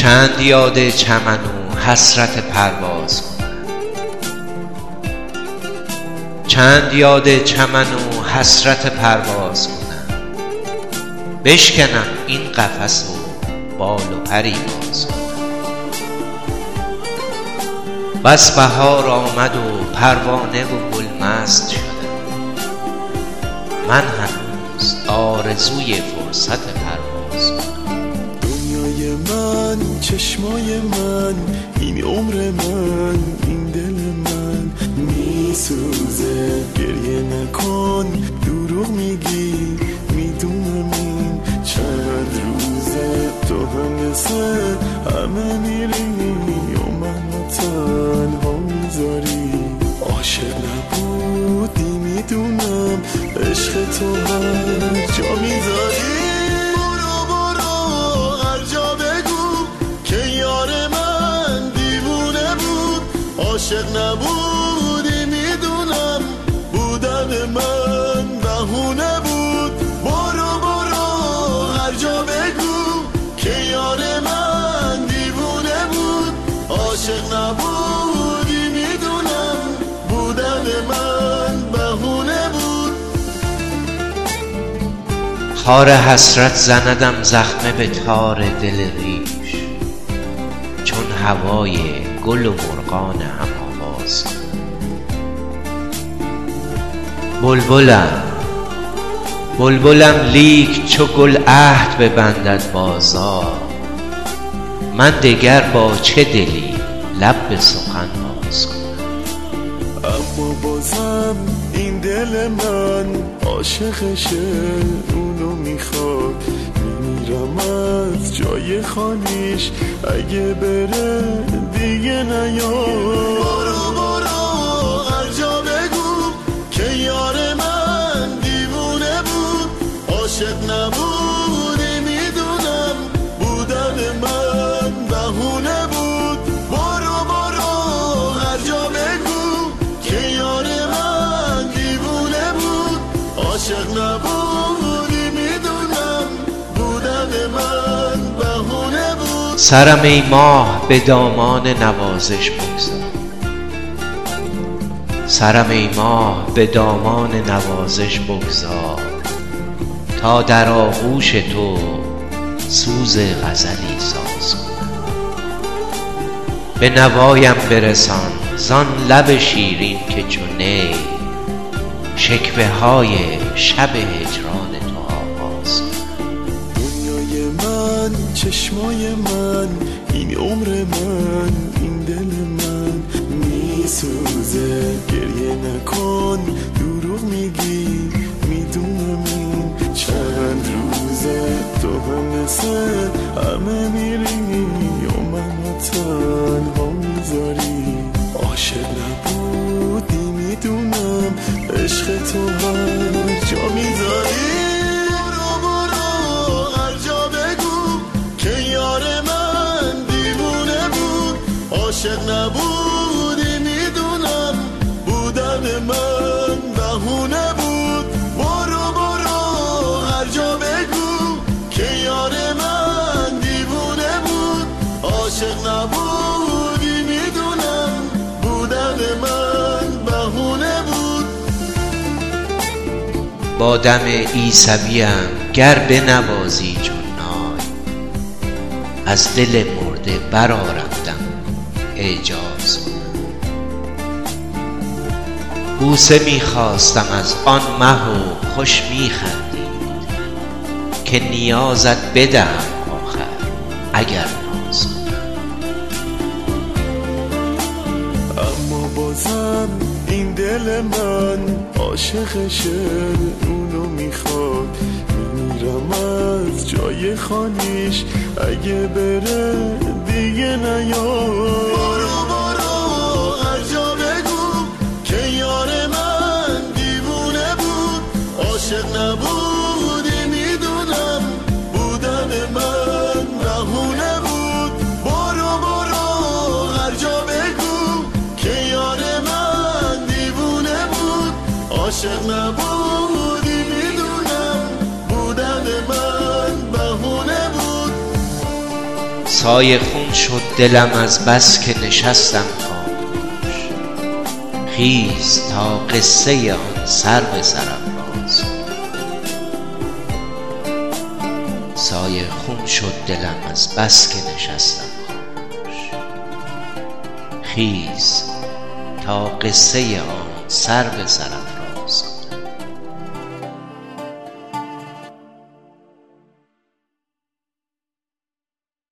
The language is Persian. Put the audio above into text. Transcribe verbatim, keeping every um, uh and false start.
چند یاد چمن و حسرت پرواز کنم، چند یاد چمن و حسرت پرواز کنم، بشکنم این قفس و بال و پری باز کنم. بس بهار آمد و پروانه و گل مست شدم، من هنوز آرزوی فرصت پرواز کنم. دنیای من، چشمای من، این عمر من، این دل من میسوزه. گریه نکن، دروغ میگی، میدونم این چند روزه. تو هم مثل همه میری و منو تنها میذاری. عاشق نبودی میدونم، عشق تو هر جا میذاری. برو برو هر جا بگو که یار من دیوونه بود. عاشق نبودی میدونم، بودن من بهونه بود. برو برو هر جا بگو که یار من دیوونه بود. عاشق نبودی میدونم، بودن من بهونه بود. خار حسرت زندم زخمه به تار دل ریش، چون هوای گل و مرغان هم آواز کنم. بلبلم بلبلم لیک چو گل عهد ببندد بازار، من دگر با چه دلی لب به سخن باز کنم. اما بازم این دل من عاشقشه، اونو میخواد. میمیرم از جای خالیش، اگه بره دیگه نیاد. برو برو هر جا بگو که یار من دیوونه بود. عاشق نبودی میدونم، بودن من بهونه بود. برو برو هر جا بگو که یار من دیوونه بود. عاشق نبودی میدونم، بودن من بهونه بود. سرم ای ماه به دامان نوازش بگذار، سرم ای ماه به دامان نوازش بگذار، تا در آغوش تو سوز غزلی ساز کنم. به نوایم برسان زان لب شیرین که چو نی، شکوه های شب هجران تو آغاز کنم. دنیای من، چشمای من، این عمر من، این دل من میسوزه. گریه نکن، دروغ میگی، میدونم این چند روزه. تو هم مثل همه میری و منو تنها میذاری. عاشق نبودی میدونم، عشق تو هر جا میذاری. برو برو هر جا بگو که یار من دیوونه بود. عاشق نبودی میدونم، بودن من بهونه بود. برو برو هر جا بگو که یار من دیوونه بود. عاشق نبودی میدونم، بودن من بهونه بود. با دم عیسویم گر بنوازی چون نای، از دل مرده برآرم دم اعجاز کنم. بوسه میخواستم از آن مه و خوش میخندید، که نیازت بدهم آخر اگر ناز کنم. اما بازم این دل من عاشقشه، اونو میخواد. میمیرم از جای خالیش، اگه بره دیگه نیاد. برو برو هر جا بگو که یار من دیوونه بود. عاشق نبودی میدونم، بودن من بهونه بود. برو برو هر جا بگو که یار من دیوونه بود. عاشق نبودی میدونم، بودن من بهونه بود. سایه خون شد دلم از بس که نشستم خاموش. خیز تا قصه آن سرو سرافراز سایه خون شد دلم از بس که نشستم خاموش. خیز تا قصه آن سرو سرافراز